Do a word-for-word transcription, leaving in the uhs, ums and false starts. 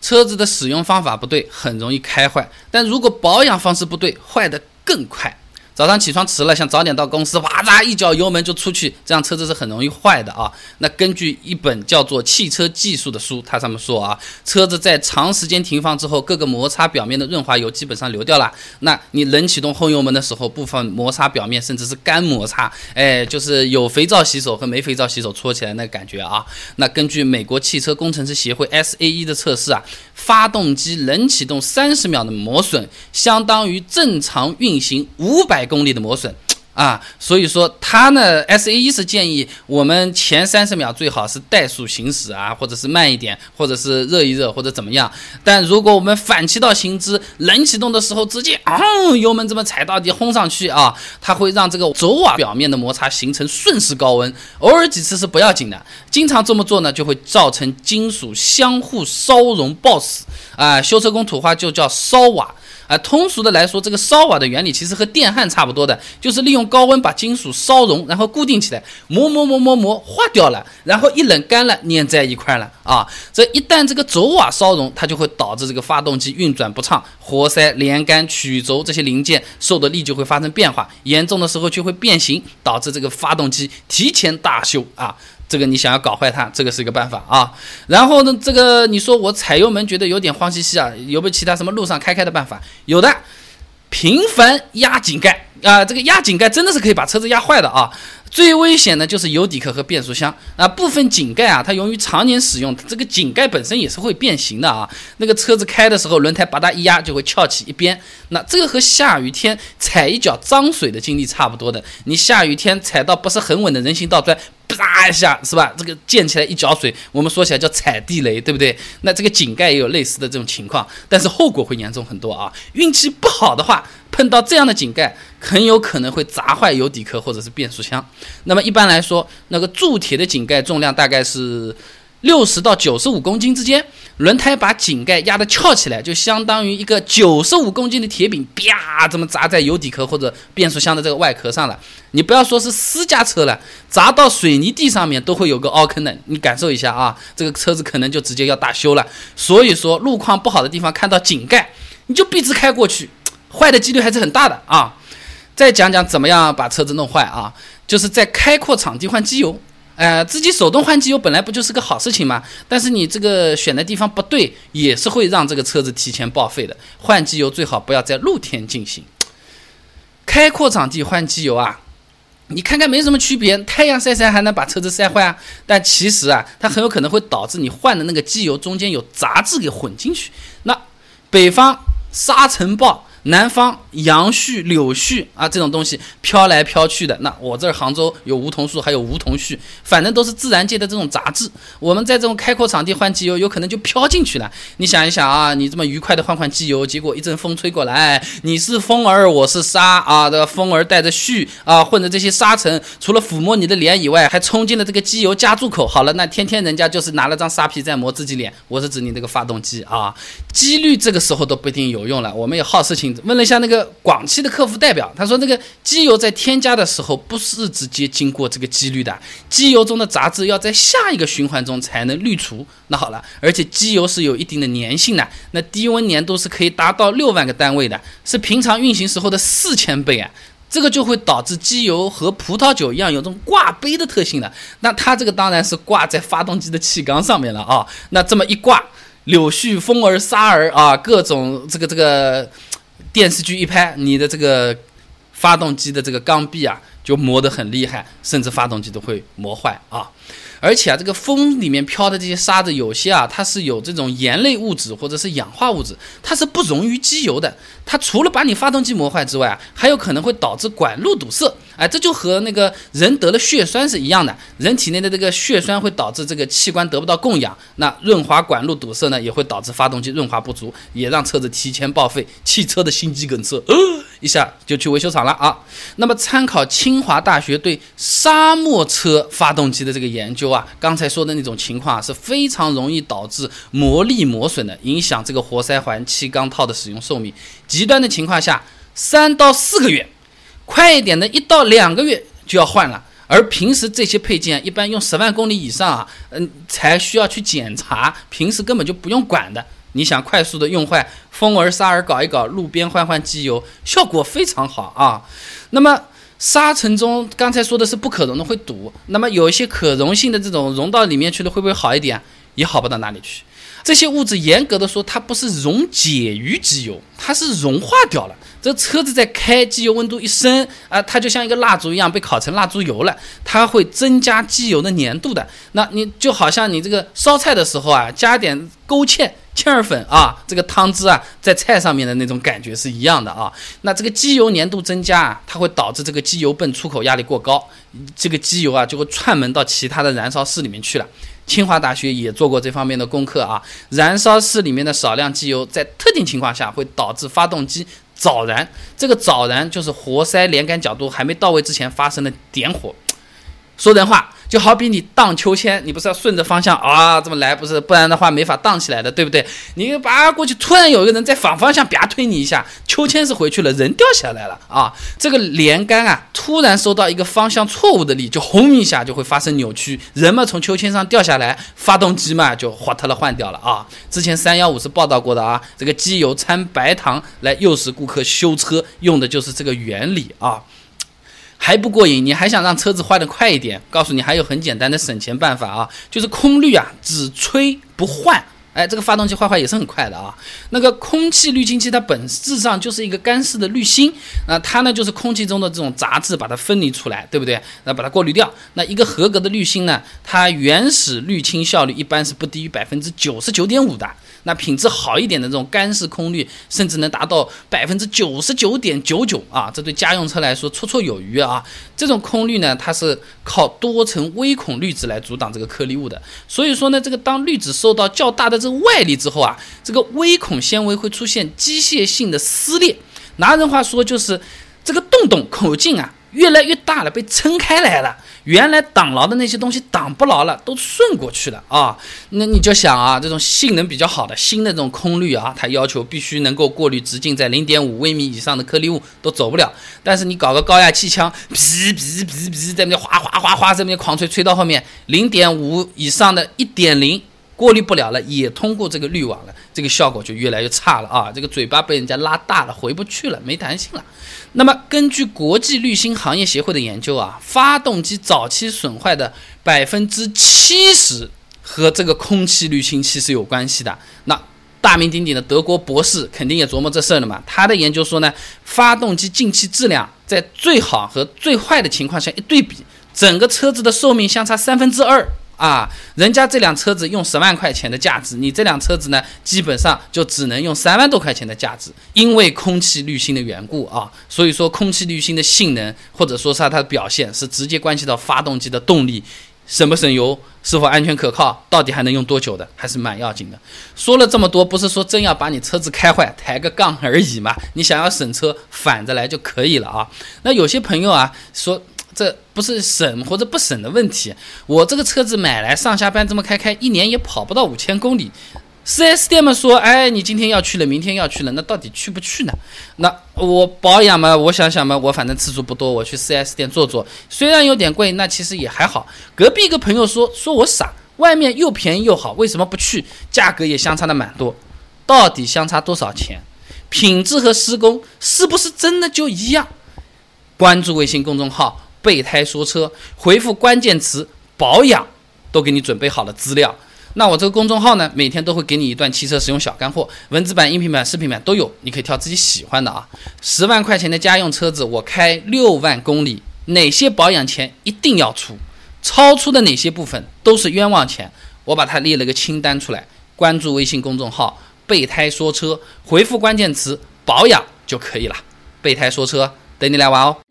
车子的使用方法不对，很容易开坏，但如果保养方式不对，坏得更快。早上起床迟了，想早点到公司，哇啦一脚油门就出去，这样车子是很容易坏的啊。那根据一本叫做《汽车技术》的书，它上面说啊，车子在长时间停放之后，各个摩擦表面的润滑油基本上流掉了。那你冷启动后油门的时候，部分摩擦表面甚至是干摩擦，哎，就是有肥皂洗手和没肥皂洗手搓起来那感觉啊。那根据美国汽车工程师协会 S A E 的测试啊，发动机冷启动三十秒的磨损，相当于正常运行五百公里的磨损啊，所以说它呢 S A E 是建议我们前三十秒最好是怠速行驶啊，或者是慢一点，或者是热一热，或者怎么样。但如果我们反其道行之，冷启动的时候直接啊、嗯、油门这么踩到底轰上去啊，它会让这个轴瓦表面的摩擦形成瞬时高温，偶尔几次是不要紧的，经常这么做呢，就会造成金属相互烧融爆死啊，修车工土话就叫烧瓦。啊，通俗的来说，这个烧瓦的原理其实和电焊差不多的，就是利用高温把金属烧融，然后固定起来，磨磨磨磨磨化掉了，然后一冷干了，粘在一块了啊。这一旦这个轴瓦烧融，它就会导致这个发动机运转不畅，活塞、连杆、曲轴这些零件受的力就会发生变化，严重的时候就会变形，导致这个发动机提前大修啊。这个你想要搞坏它，这个是一个办法啊。然后呢，这个你说我踩油门觉得有点慌兮兮啊，有没有其他什么路上开开的办法？有的，频繁压井盖啊、呃，这个压井盖真的是可以把车子压坏的啊。最危险的就是油底壳和变速箱啊，部分井盖啊，它由于常年使用，这个井盖本身也是会变形的啊。那个车子开的时候，轮胎把它一压就会翘起一边。那这个和下雨天踩一脚脏水的经历差不多的。你下雨天踩到不是很稳的人行道砖，啪一下是吧？这个溅起来一脚水，我们说起来叫踩地雷，对不对？那这个井盖也有类似的这种情况，但是后果会严重很多啊。运气不好的话，碰到这样的井盖，很有可能会砸坏油底壳或者是变速箱。那么一般来说，那个铸铁的井盖重量大概是六十到九十五公斤之间，轮胎把井盖压得翘起来，就相当于一个九十五公斤的铁饼，啪这么砸在油底壳或者变速箱的这个外壳上了。你不要说是私家车了，砸到水泥地上面都会有个凹坑的，你感受一下啊，这个车子可能就直接要大修了。所以说路况不好的地方看到井盖，你就避之开过去，坏的几率还是很大的啊。再讲讲怎么样把车子弄坏啊，就是在开阔场地换机油。呃，自己手动换机油本来不就是个好事情吗？但是你这个选的地方不对，也是会让这个车子提前报废的。换机油最好不要在露天进行。开阔场地换机油啊，你看看没什么区别，太阳晒晒还能把车子晒坏啊。但其实啊，它很有可能会导致你换的那个机油中间有杂质给混进去。那北方沙尘暴，南方杨絮、柳絮啊，这种东西飘来飘去的。那我这儿杭州有梧桐树，还有梧桐絮，反正都是自然界的这种杂质。我们在这种开阔场地换机油，有可能就飘进去了。你想一想啊，你这么愉快的换换机油，结果一阵风吹过来，你是风儿，我是沙啊，这个风儿带着絮啊，混着这些沙尘，除了抚摸你的脸以外，还冲进了这个机油加注口。好了，那天天人家就是拿了张沙皮在磨自己脸，我是指你这个发动机啊，几率这个时候都不一定有用了。我们也好事情。问了一下那个广汽的客服代表，他说那个机油在添加的时候不是直接经过这个机滤的，机油中的杂质要在下一个循环中才能滤除。那好了，而且机油是有一定的粘性的，那低温粘度是可以达到六万个单位的，是平常运行时候的四千倍啊。这个就会导致机油和葡萄酒一样有这种挂杯的特性的，那它这个当然是挂在发动机的气缸上面了啊。那这么一挂，柳絮、风儿、沙儿啊，各种这个这个电视剧一拍，你的这个发动机的这个缸壁啊就磨得很厉害，甚至发动机都会磨坏啊。而且啊，这个风里面飘的这些沙子，有些啊，它是有这种盐类物质或者是氧化物质，它是不溶于机油的。它除了把你发动机磨坏之外啊，还有可能会导致管路堵塞。哎，这就和那个人得了血栓是一样的，人体内的这个血栓会导致这个器官得不到供氧，那润滑管路堵塞呢，也会导致发动机润滑不足，也让车子提前报废，汽车的心肌梗塞，呃，一下就去维修厂了啊。那么参考清华大学对沙漠车发动机的这个研究啊，刚才说的那种情况啊，是非常容易导致磨砺磨损的，影响这个活塞环、气缸套的使用寿命。极端的情况下，三到四个月。快一点的，一到两个月就要换了，而平时这些配件一般用十万公里以上啊，嗯，才需要去检查，平时根本就不用管的。 你想快速的用坏，风儿沙儿搞一搞，路边换换机油，效果非常好啊。那么沙尘中刚才说的是不可溶的会堵，那么有一些可溶性的这种溶到里面去了会不会好一点？也好不到哪里去。这些物质严格的说它不是溶解于机油，它是融化掉了。这车子在开，机油温度一升啊，它就像一个蜡烛一样被烤成蜡烛油了，它会增加机油的粘度的。那你就好像你这个烧菜的时候啊，加点勾芡芡儿粉啊，这个汤汁啊在菜上面的那种感觉是一样的啊。那这个机油粘度增加啊，它会导致这个机油泵出口压力过高，这个机油啊就会串门到其他的燃烧室里面去了。清华大学也做过这方面的功课啊，燃烧室里面的少量机油在特定情况下会导致发动机早燃，这个早燃就是活塞连杆角度还没到位之前发生了点火。说人话，就好比你荡秋千，你不是要顺着方向啊这么来，不是，不然的话没法荡起来的，对不对？你拔过去，突然有一个人在反方向啪推你一下，秋千是回去了，人掉下来了啊！这个连杆啊，突然受到一个方向错误的力，就轰一下就会发生扭曲，人嘛从秋千上掉下来，发动机嘛就哗特了换掉了啊！之前三一五是报道过的啊，这个机油掺白糖来诱使顾客修车，用的就是这个原理啊。还不过瘾，你还想让车子坏得快一点？告诉你还有很简单的省钱办法啊，就是空滤啊，只吹不换。哎，这个发动机坏坏也是很快的啊。那个空气滤清器它本质上就是一个干式的滤芯，那它呢就是空气中的这种杂质把它分离出来，对不对？那把它过滤掉。那一个合格的滤芯呢，它原始滤清效率一般是不低于百分之九十九点五的。那品质好一点的这种干式空滤，甚至能达到百分之九十九点九九啊！这对家用车来说绰绰有余啊！这种空滤呢，它是靠多层微孔滤纸来阻挡这个颗粒物的。所以说呢，这个当滤纸受到较大的这个外力之后啊，这个微孔纤维会出现机械性的撕裂。拿人话说就是这个洞洞口径啊越来越大了，被撑开来了。原来挡牢的那些东西挡不牢了，都顺过去了啊！那你就想啊，这种性能比较好的新的这种空滤啊，它要求必须能够过滤直径在 零点五微米以上的颗粒物都走不了。但是你搞个高压气枪，哔哔哔哔，在那边哗哗哗哗，在那边狂吹，吹到后面 零点五以上的 一点零。过滤不了了，也通过这个滤网了，这个效果就越来越差了啊！这个嘴巴被人家拉大了，回不去了，没弹性了。那么根据国际滤芯行业协会的研究啊，发动机早期损坏的百分之七十和这个空气滤清器是有关系的。那大名鼎鼎的德国博士肯定也琢磨这事儿了嘛，他的研究说呢，发动机进气质量在最好和最坏的情况下一对比，整个车子的寿命相差三分之二。啊，人家这辆车子用十万块钱的价值，你这辆车子呢，基本上就只能用三万多块钱的价值，因为空气滤芯的缘故啊。所以说，空气滤芯的性能或者说是它的表现，是直接关系到发动机的动力，省不省油，是否安全可靠，到底还能用多久的，还是蛮要紧的。说了这么多，不是说真要把你车子开坏，抬个杠而已嘛。你想要省车，反着来就可以了啊。那有些朋友啊说，这不是省或者不省的问题，我这个车子买来上下班这么开开，一年也跑不到五千公里。四 S 店们说，哎，你今天要去了，明天要去了，那到底去不去呢？那我保养嘛，我想想嘛，我反正次数不多，我去 四 S 店坐坐，虽然有点贵，那其实也还好。隔壁一个朋友说，说我傻，外面又便宜又好，为什么不去？价格也相差的蛮多，到底相差多少钱？品质和施工是不是真的就一样？关注微信公众号备胎说车，回复关键词保养，都给你准备好了资料。那我这个公众号呢，每天都会给你一段汽车使用小干货，文字版、音频版、视频版都有，你可以挑自己喜欢的啊。十万块钱的家用车子，我开六万公里，哪些保养钱一定要出，超出的哪些部分都是冤枉钱，我把它列了个清单出来。关注微信公众号备胎说车，回复关键词保养就可以了。备胎说车，等你来玩哦。